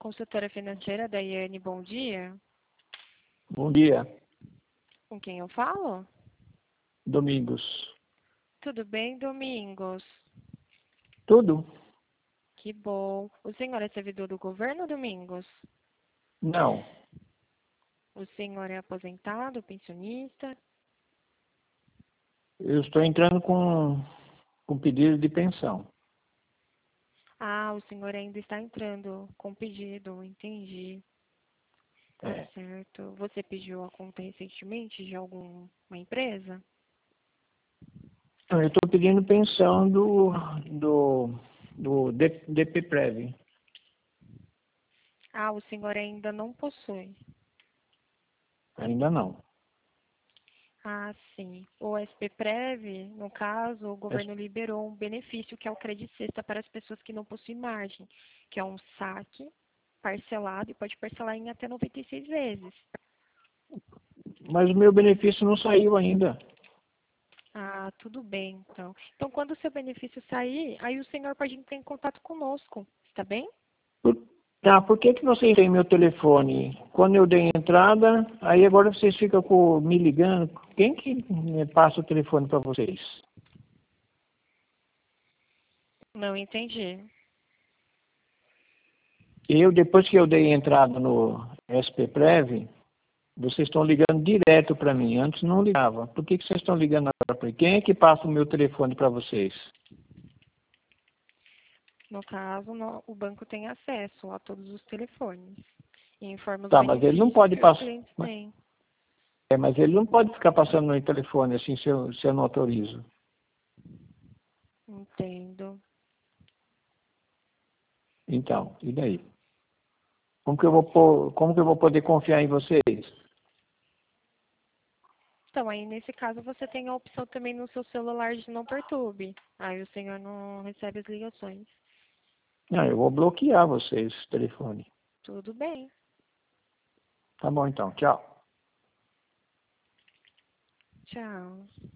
consultora financeira da Iane, bom dia. Bom dia, Com quem eu falo? Domingos. Tudo bem, Domingos? Tudo? Que bom. O senhor é servidor do governo, Domingos? Não, O senhor é aposentado, pensionista? eu estou entrando com pedido de pensão. Ah, o senhor ainda está entrando com pedido, entendi. Tá É. certo. Você pediu a conta recentemente de alguma empresa? Então, eu estou pedindo pensão do DPPrev. Ah, o senhor ainda não possui. Ainda não. Ah, sim. O SPPrev, no caso, o Mas governo liberou um benefício que é o Credit Sexta para as pessoas que não possuem margem, que é um saque parcelado e pode parcelar em até 96 vezes. mas o meu benefício não saiu ainda. Ah, tudo bem, então. Então, quando o seu benefício sair, aí o senhor pode entrar em contato conosco, está bem? Por, por que vocês têm meu telefone? Quando eu dei entrada, aí agora vocês ficam me ligando. Quem que me passa o telefone para vocês? Não entendi. Depois que eu dei entrada no SPPrev, vocês estão ligando direto para mim. Antes não ligava. Por que vocês estão ligando agora para mim? Quem é que passa o meu telefone para vocês? No caso, o banco tem acesso a todos os telefones e informa os Tá, mas ele não benefícios pode que os passar. clientes têm. Mas ele não pode ficar passando no telefone assim se eu não autorizo. Entendo. Então, e daí? Como que eu vou poder confiar em vocês? Então, aí nesse caso você tem a opção também no seu celular de não perturbe. Aí o senhor não recebe as ligações. Não, eu vou bloquear vocês, esse telefone. Tudo bem. Tá bom então, tchau. Tchau.